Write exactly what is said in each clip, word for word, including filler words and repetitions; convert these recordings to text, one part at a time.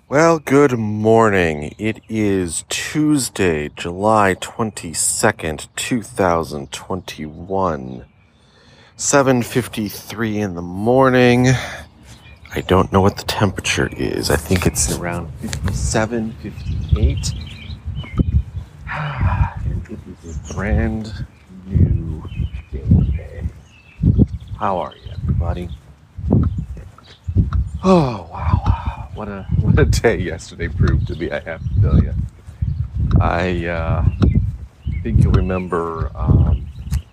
Well, good morning. It is Tuesday, July twenty-second, twenty twenty-one. seven fifty-three in the morning. I don't know what the temperature is. I think it's around fifty-seven, fifty-eight. And it is a brand new day. How are you, everybody? Oh, wow. What a what a day yesterday proved to be, I have to tell you. I uh, think you'll remember um,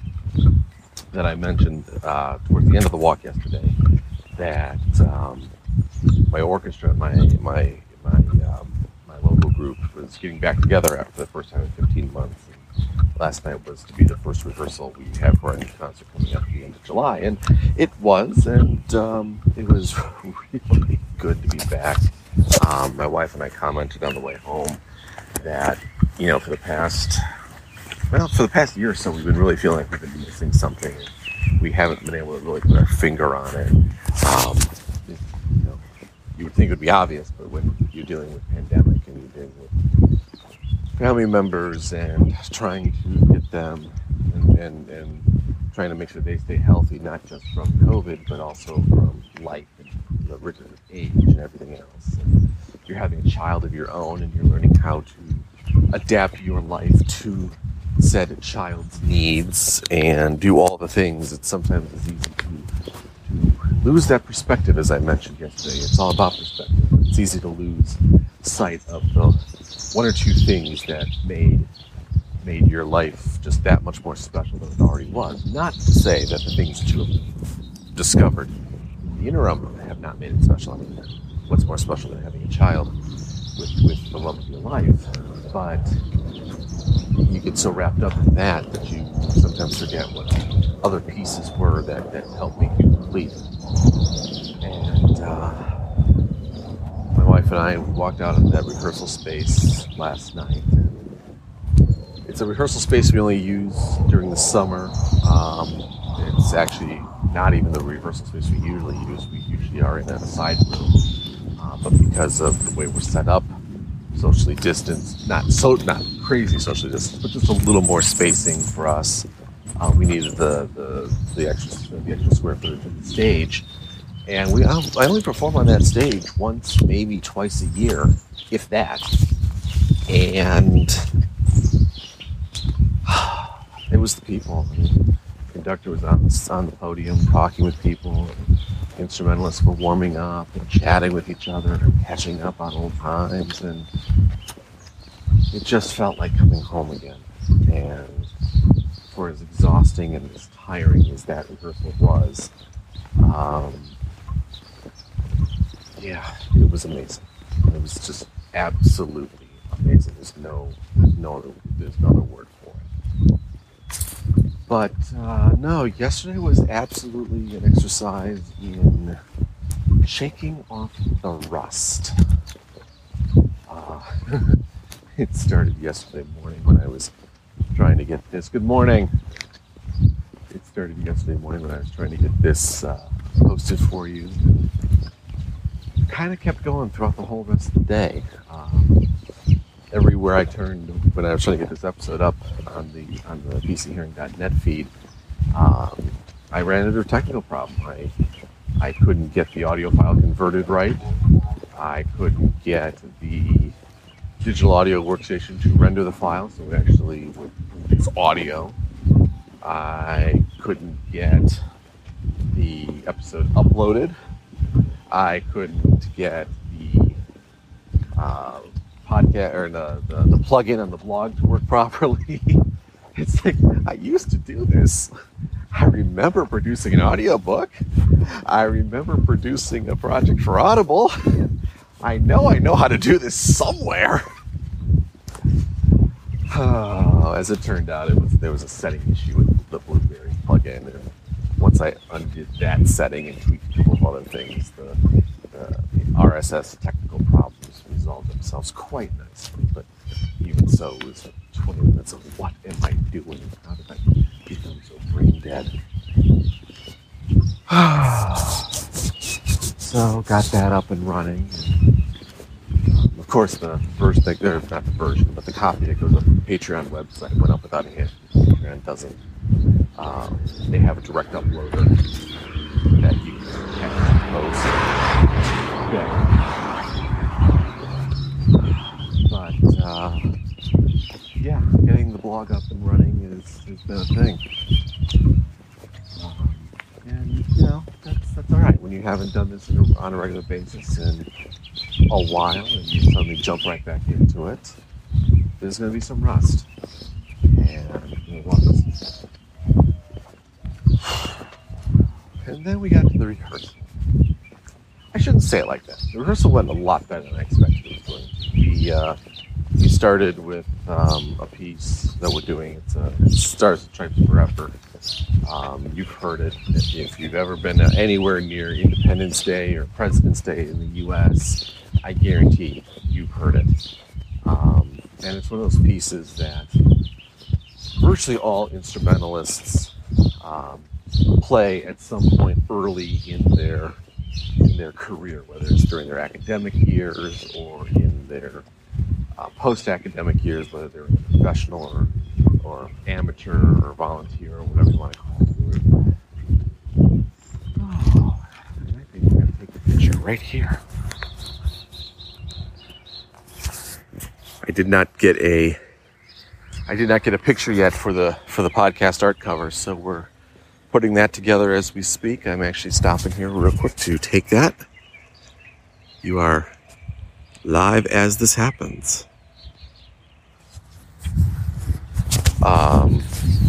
that I mentioned uh, towards the end of the walk yesterday that um, my orchestra, my my my um, my local group was getting back together after the first time in fifteen months. And last night was to be the first rehearsal we have for our new concert coming up at the end of July, and it was, and um, it was really good to be back. Um, my wife and I commented on the way home that, you know, for the past, well, for the past year or so, we've been really feeling like we've been missing something. We haven't been able to really put our finger on it. Um, it you know, you would think it would be obvious, but when you're dealing with pandemic and you're dealing with family members and trying to get them and, and, and trying to make sure they stay healthy, not just from COVID, but also from life and the rigor of age and everything else. And you're having a child of your own and you're learning how to adapt your life to said child's needs and do all the things. It's sometimes it's easy to, to lose that perspective, as I mentioned yesterday. It's all about perspective. It's easy to lose sight of the one or two things that made made your life just that much more special than it already was. Not to say that the things that you have discovered in the interim have not made it special. I mean, what's more special than having a child with, with the love of your life? But you get so wrapped up in that that you sometimes forget what other pieces were that, that helped make you complete. And uh, my wife and I walked out of that rehearsal space last night. It's a rehearsal space we only use during the summer. Um, it's actually not even the rehearsal space we usually use. We usually are in a side room. Uh, but because of the way we're set up, socially distanced, not so not crazy socially distanced, but just a little more spacing for us. Uh, we needed the, the the extra the extra square footage of the stage, and we I only perform on that stage once, maybe twice a year, if that. And it was the people. I mean, the conductor was on the, on the podium talking with people. The instrumentalists were warming up and chatting with each other and catching up on old times, and it just felt like coming home again. And for as exhausting and as tiring as that rehearsal was, um, yeah, it was amazing. It was just absolutely amazing. There's no, there's no other, there's no other word for it. But uh, no, yesterday was absolutely an exercise in shaking off the rust. Uh, it started yesterday morning when I was trying to get this. Good morning. It started yesterday morning when I was trying to get this uh, posted for you. Kind of kept going throughout the whole rest of the day. Um, everywhere I turned when I was trying to get this episode up on the on the b c hearing dot net feed, um, I ran into a technical problem. I I couldn't get the audio file converted right. I couldn't get the digital audio workstation to render the file, so it actually would it's audio. I couldn't get the episode uploaded. I couldn't get the uh, podcast or the, the, the plugin on the blog to work properly. It's like, I used to do this. I remember producing an audiobook. I remember producing a project for Audible. I know I know how to do this somewhere. Oh, as it turned out, it was there was a setting issue with the Blueberry plugin, and once I undid that setting and tweaked a couple of other things, the, the, the R S S technical problems resolved themselves quite nicely. But even so, it was twenty minutes of what am I doing? How did I become so brain dead? So got that up and running. course, the version, that, or not the version, but the copy that goes up on the Patreon website went up without a hitch. Patreon doesn't. Um, they have a direct uploader that you can post. Yeah. But, uh, yeah, getting the blog up and running is, has been a thing. Um, and, you know, that's, that's all right. When you haven't done this in a, on a regular basis in a while and you suddenly jump right back into it, there's going to be some rust. And it was. And then we got to the rehearsal. I shouldn't say it like that. The rehearsal went a lot better than I expected it was going to. We, uh, we started with um, a piece that we're doing. It's a, it Stars and Stripes Forever. Um, you've heard it. If you've ever been anywhere near Independence Day or President's Day in the U S, I guarantee you've heard it. Um, and it's one of those pieces that virtually all instrumentalists um, play at some point early in their in their career, whether it's during their academic years or in their uh, post-academic years, whether they're professional or or amateur or volunteer or whatever you want to call it. Oh, I think we're going to take the picture right here. I did not get a I did not get a picture yet for the for the podcast art cover, so we're putting that together as we speak. I'm actually stopping here real quick to take that. You are live as this happens. Um,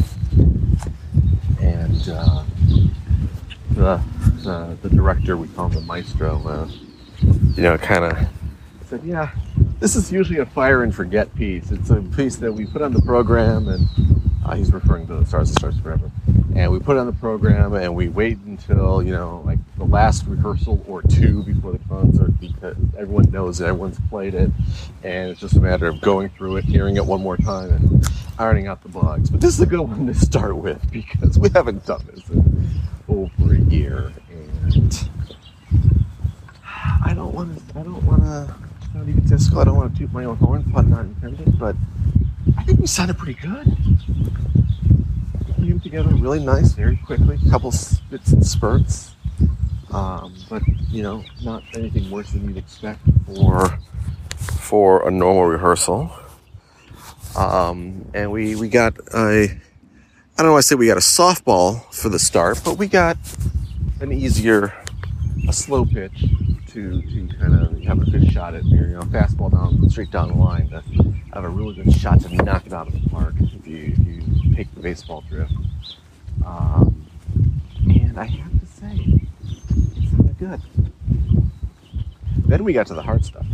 and uh, the, the the director, we call him the maestro, uh, you know, kind of said, yeah, this is usually a fire and forget piece. It's a piece that we put on the program, and uh, he's referring to the Stars and Stripes Forever. And we put it on the program, and we wait until, you know, like the last rehearsal or two before the concert, because everyone knows it, everyone's played it, and it's just a matter of going through it, hearing it one more time, and ironing out the bugs. But this is a good one to start with, because we haven't done this in over a year, and I don't want to, I don't want to, sound egotistical, I don't want to toot my own horn, pun not intended, but I think we sounded pretty good. Came together really nice, very quickly. A couple spits and spurts, um, but you know, not anything worse than you'd expect for for a normal rehearsal. Um, and we we got a, I don't know, I say we got a softball for the start, but we got an easier, a slow pitch to to kind of have a good shot at, you know, fastball down straight down the line to have a really good shot to knock it out of the park if you, if you take the baseball drift. Um, and I have to say, it sounded good. Then we got to the hard stuff.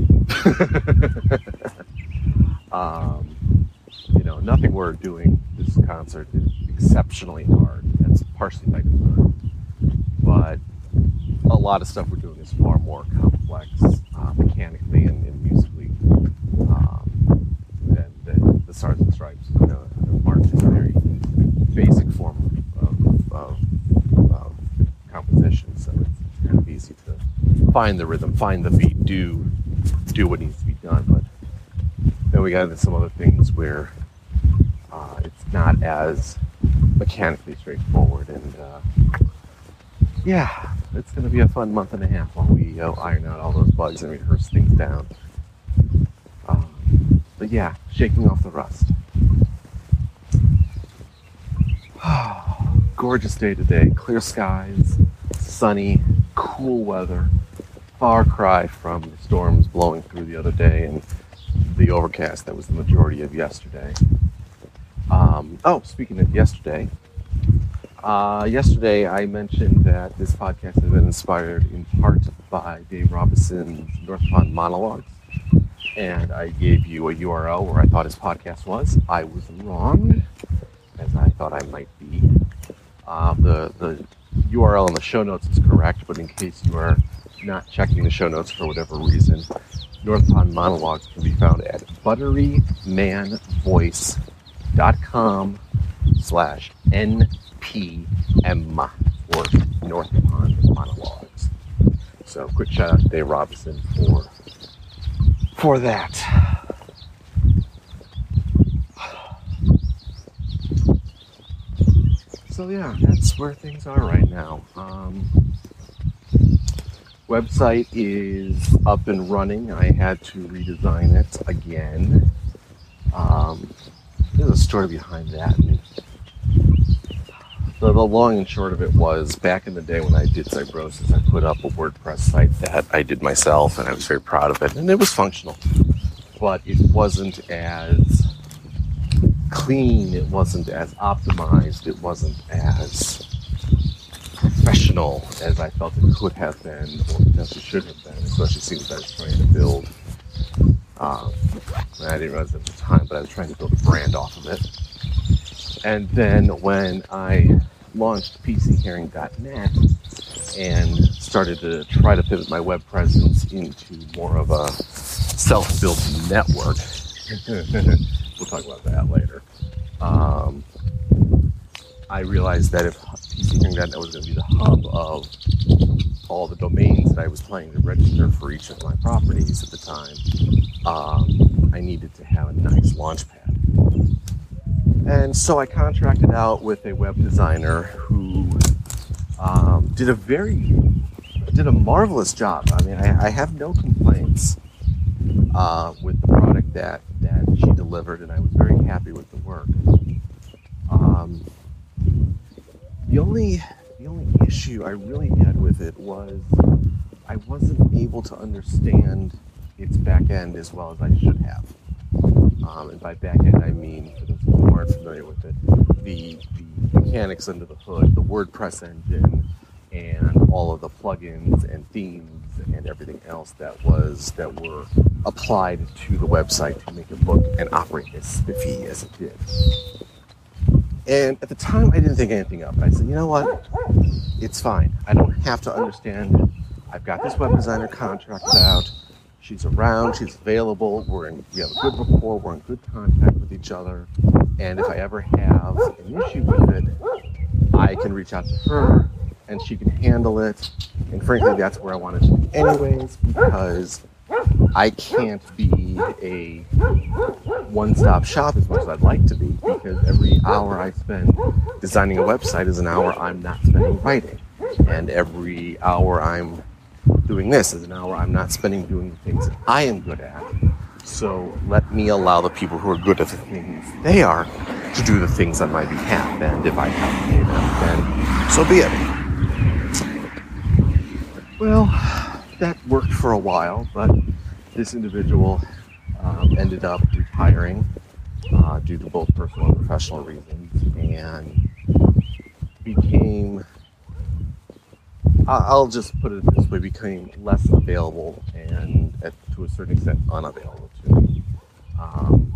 um, you know, nothing we're doing this concert is exceptionally hard. That's partially by design. But a lot of stuff we're doing is far more complex uh, mechanically and, and musically um, than, than the Stars and Stripes. You know, march is a very basic form of, of, of composition, so it's kind of easy to find the rhythm, find the beat, do do what needs to be done. But then we got into some other things where uh, it's not as mechanically straightforward, and uh, yeah, it's going to be a fun month and a half while we uh, iron out all those bugs and rehearse things down. Um, but yeah, shaking off the rust. Gorgeous day today, clear skies, sunny, cool weather, far cry from the storms blowing through the other day and the overcast that was the majority of yesterday. Um, oh, speaking of yesterday, uh, yesterday I mentioned that this podcast has been inspired in part by Dave Robinson's North Pond Monologues, and I gave you a U R L where I thought his podcast was. I was wrong, as I thought I might be. Uh, the, the U R L in the show notes is correct, but in case you are not checking the show notes for whatever reason, North Pond Monologues can be found at butterymanvoice.com slash NPM or North Pond Monologues. So quick shout out to Dave Robinson for for that. So yeah, that's where things are right now. Um, website is up and running. I had to redesign it again. Um, there's a story behind that. And the, the long and short of it was, back in the day when I did Cybrosis, I put up a WordPress site that I did myself, and I was very proud of it, and it was functional. But it wasn't as clean, it wasn't as optimized, it wasn't as professional as I felt it could have been, or potentially should have been, especially since I was trying to build, um, I didn't realize at the time, but I was trying to build a brand off of it. And then when I launched P C Hearing dot net and started to try to pivot my web presence into more of a self-built network, we'll talk about that later. Um, I realized that if P C Hearing dot net was going to be the hub of all the domains that I was planning to register for each of my properties at the time, um, I needed to have a nice launch pad. And so I contracted out with a web designer who um, did a very, did a marvelous job. I mean, I, I have no complaints uh, with the product that, that she delivered, and I was very happy with the work. Um, the only, the only issue I really had with it was I wasn't able to understand its back end as well as I should have. Um, and by back end, I mean, for those who aren't familiar with it, the, the mechanics under the hood, the WordPress engine, and all of the plugins and themes and everything else that was that were applied to the website to make it look and operate as spiffy as it did. And at the time, I didn't think anything of it. I said, you know what? It's fine. I don't have to understand it. I've got this web designer contracted out. She's around, she's available, we're in, we have a good rapport, we're in good contact with each other, and if I ever have an issue with it, I can reach out to her, and she can handle it, and frankly, that's where I want it to be anyways, because I can't be a one-stop shop as much as I'd like to be, because every hour I spend designing a website is an hour I'm not spending writing, and every hour I'm doing this is an hour I'm not spending doing the things that I am good at. So let me allow the people who are good at the things they are to do the things on my behalf. And if I have to pay them, then so be it. Well, that worked for a while, but this individual um, ended up retiring uh, due to both personal and professional reasons, and became, I'll just put it this way, became less available and at, to a certain extent unavailable to me. Um,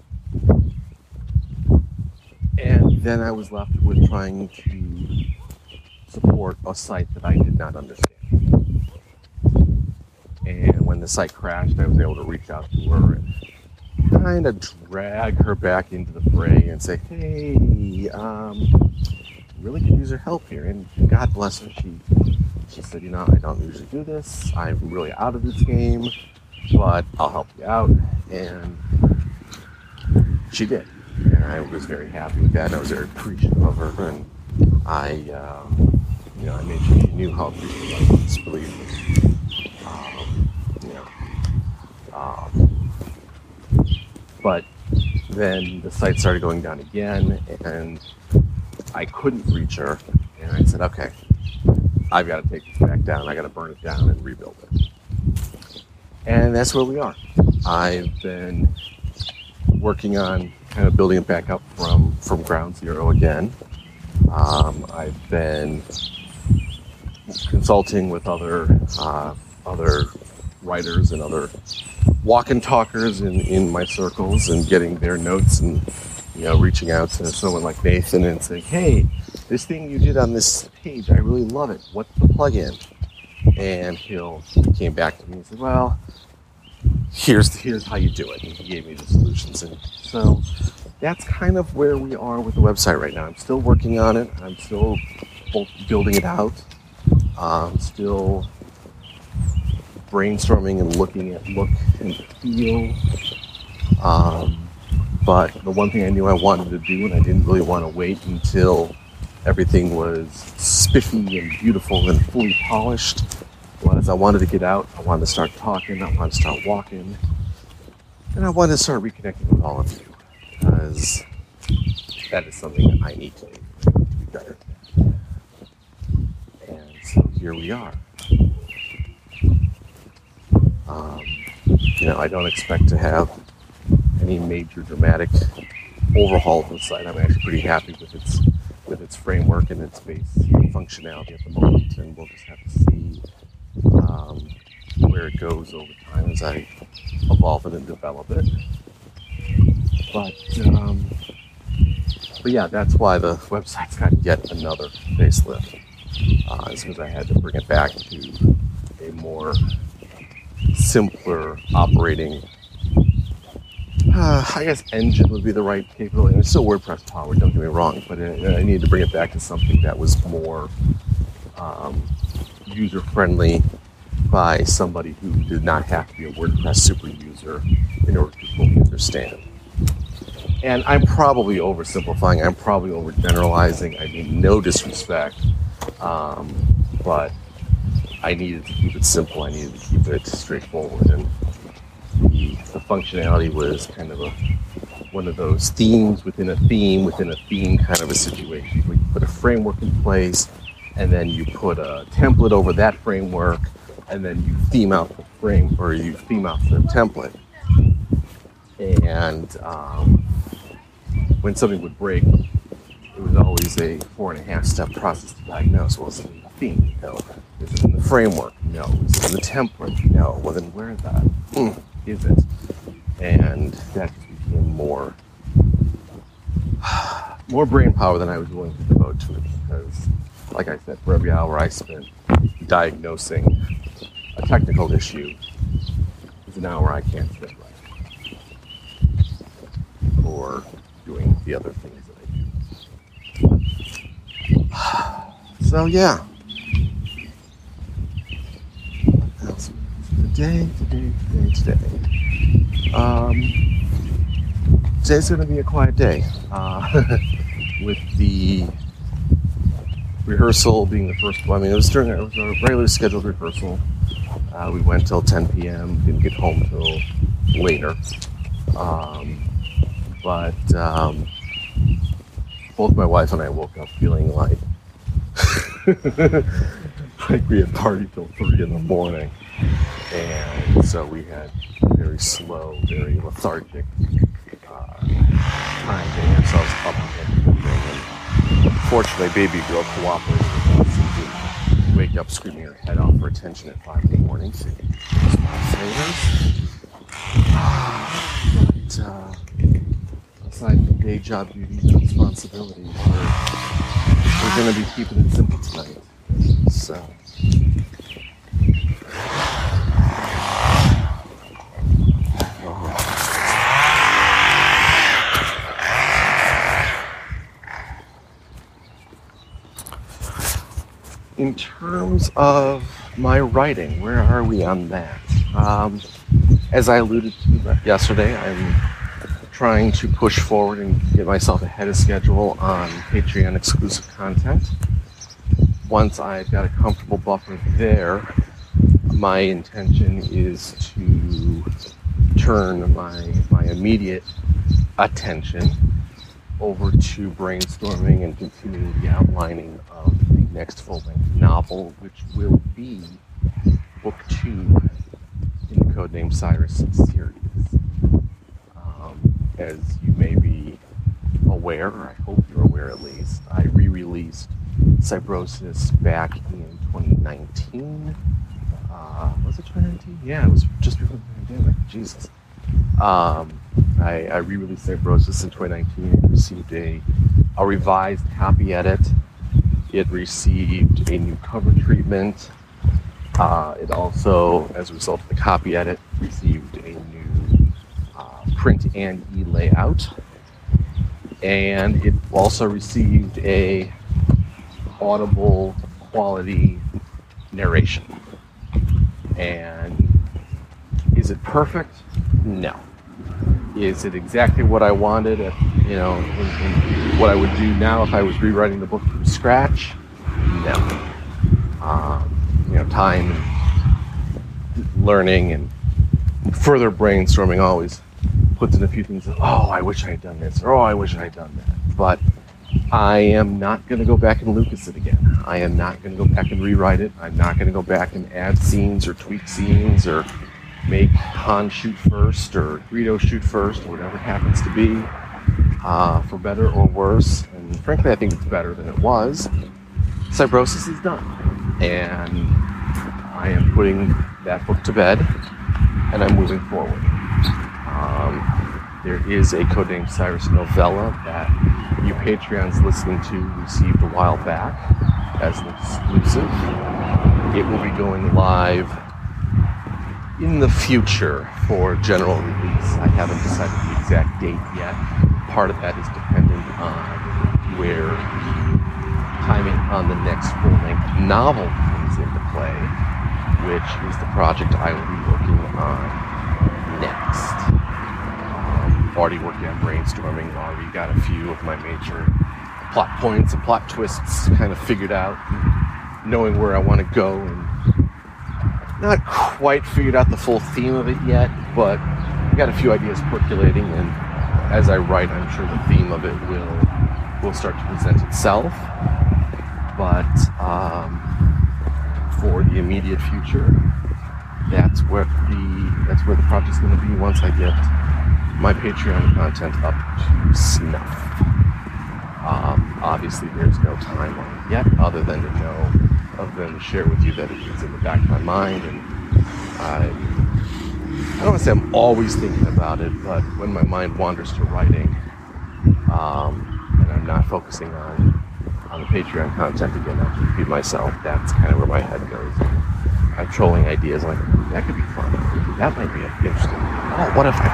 and then I was left with trying to support a site that I did not understand. And when the site crashed, I was able to reach out to her and kind of drag her back into the fray and say, hey, um, really could use her help here. And God bless her, she She said, you know, I don't usually do this. I'm really out of this game, but I'll help you out. And she did. And I was very happy with that. And I was very appreciative of her. And I, uh, you know, I made sure she knew how appreciative I was, believe me. Um, you know, um, but then the site started going down again, and I couldn't reach her. And I said, okay, I've got to take this back down. I got to burn it down and rebuild it. And that's where we are. I've been working on kind of building it back up from, from ground zero again. Um, I've been consulting with other uh, other writers and other walk and talkers in, in my circles and getting their notes, and you know, reaching out to someone like Nathan and saying, hey, this thing you did on this page, I really love it. What's the plugin? And he'll, he came back to me and said, well, here's here's how you do it. And he gave me the solutions. And so that's kind of where we are with the website right now. I'm still working on it. I'm still building it out. I'm still brainstorming and looking at look and feel. Um, but the one thing I knew I wanted to do, and I didn't really want to wait until everything was spiffy and beautiful and fully polished, was I wanted to get out, I wanted to start talking, I wanted to start walking, and I wanted to start reconnecting with all of you, because that is something I need to do to be better. And so here we are. Um, you know, I don't expect to have any major dramatic overhaul of the site. I'm actually pretty happy with its with its framework and its base functionality at the moment, and we'll just have to see um, where it goes over time as I evolve it and develop it. But um, but yeah, that's why the website's got yet another facelift. Uh, it's because I had to bring it back to a more simpler operating, uh, I guess engine would be the right capability. It's still WordPress powered, don't get me wrong, but I, I needed to bring it back to something that was more um, user-friendly by somebody who did not have to be a WordPress super user in order to fully understand. And I'm probably oversimplifying, I'm probably overgeneralizing, I mean no disrespect, um, but I needed to keep it simple, I needed to keep it straightforward, and the, the functionality was kind of a one of those themes within a theme within a theme kind of a situation where you put a framework in place, and then you put a template over that framework, and then you theme out the frame, or you theme out the template. And um, when something would break, it was always a four and a half step process to diagnose. Well, is it in the theme? No. Is it in the framework? No. Is it in the template? No. Well, then where is that? Mm, is it? And that became more, more brain power than I was willing to devote to it, because, like I said, for every hour I spent diagnosing a technical issue, is an hour I can't spend right, or doing the other things that I do. So yeah. What else? Today, today, today, today. Um, today's going to be a quiet day, uh, with the rehearsal being the first one. I mean, it was during it was a regularly scheduled rehearsal. Uh, we went till ten p.m. Didn't get home till later. Um, but um, both my wife and I woke up feeling like like we had partied till three in the morning, and so we had very slow, very lethargic uh, time getting ourselves up and everything. And fortunately, baby girl cooperated with us and didn't wake up screaming her head off for attention at five in the morning. So, but uh, aside from day job duties and responsibilities, we're, we're going to be keeping it simple tonight. So. In terms of my writing, where are we on that? Um, as I alluded to yesterday, I'm trying to push forward and get myself ahead of schedule on Patreon exclusive content. Once I've got a comfortable buffer there, my intention is to turn my my immediate attention over to brainstorming and continuing the outlining of the next full-length novel, which will be book two in the Codename Cyrus series. Um, as you may be aware, or I hope you're aware at least, I re-released Cybrosis back in twenty nineteen. Uh, was it twenty nineteen? Yeah, it was just before the pandemic. Jesus. Um, I, I re-released Cybrosis in twenty nineteen. It received a, a revised copy edit. It received a new cover treatment. Uh, it also, as a result of the copy edit, received a new uh, print and e-layout. And it also received a audible quality narration. And is it perfect? No. Is it exactly what I wanted, at, you know, in, in what I would do now if I was rewriting the book from scratch? No. Um, you know, time and learning and further brainstorming always puts in a few things that, oh, I wish I had done this, or oh, I wish I had done that. But I am not going to go back and Lucas it again. I am not going to go back and rewrite it. I'm not going to go back and add scenes or tweak scenes or make Han shoot first or Greedo shoot first or whatever it happens to be, uh, for better or worse. And frankly, I think it's better than it was. Cybrosis is done. And I am putting that book to bed and I'm moving forward. Um, there is a Codename Cyrus novella that you Patreons listening to received a while back as an exclusive. It will be going live in the future for general release. I haven't decided the exact date yet. Part of that is dependent on where timing on the next full-length novel comes into play, which is the project I will be working on next. Um, already working on brainstorming, already got a few of my major plot points and plot twists kind of figured out, knowing where I want to go, and not quite figured out the full theme of it yet, but I got a few ideas percolating, and as I write, I'm sure the theme of it will will start to present itself. But um, for the immediate future, that's where the that's where the project's going to be once I get my Patreon content up to snuff. Um, obviously, there's no timeline yet, other than to know, other than to share with you that it is in the back of my mind, and I, I don't want to say I'm always thinking about it, but when my mind wanders to writing, um, and I'm not focusing on on the Patreon content again, I have to repeat myself. That's kind of where my head goes. I'm trolling ideas like, that could be fun. That might be interesting. Oh, what if I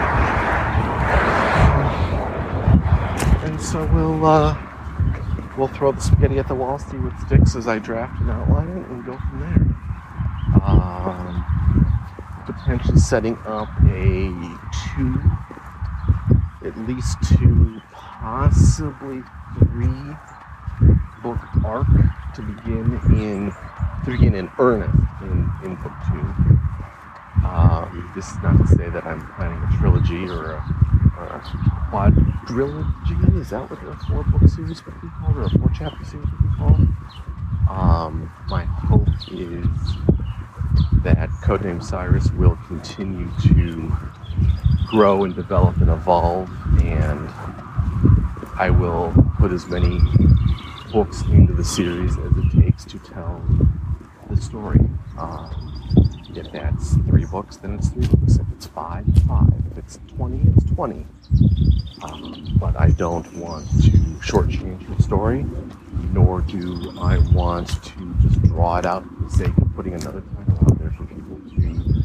did? And so we'll uh, we'll throw the spaghetti at the wall, see what sticks as I draft and outline it, and go from there. Um, potentially setting up a two, at least two, possibly three book arc to begin in to begin in earnest in, in book two. Um, this is not to say that I'm planning a trilogy or a, or a quadrilogy. Is that what a four book series would be called, or a four chapter series would be called? Um, my hope is that Codename Cyrus will continue to grow and develop and evolve, and I will put as many books into the series as it takes to tell the story. Um, if that's three books, then it's three books. If it's five, it's five. If it's twenty, it's twenty. Um, but I don't want to shortchange the story, nor do I want to just draw it out for the sake of putting another title out there for people to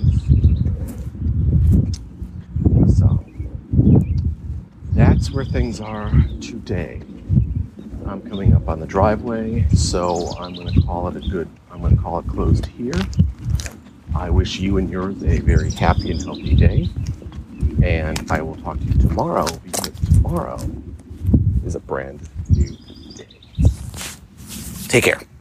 consume. So that's where things are today. I'm coming up on the driveway, so I'm going to call it a good, I'm going to call it closed here. I wish you and yours a very happy and healthy day, and I will talk to you tomorrow, because tomorrow is a brand new day. Take care.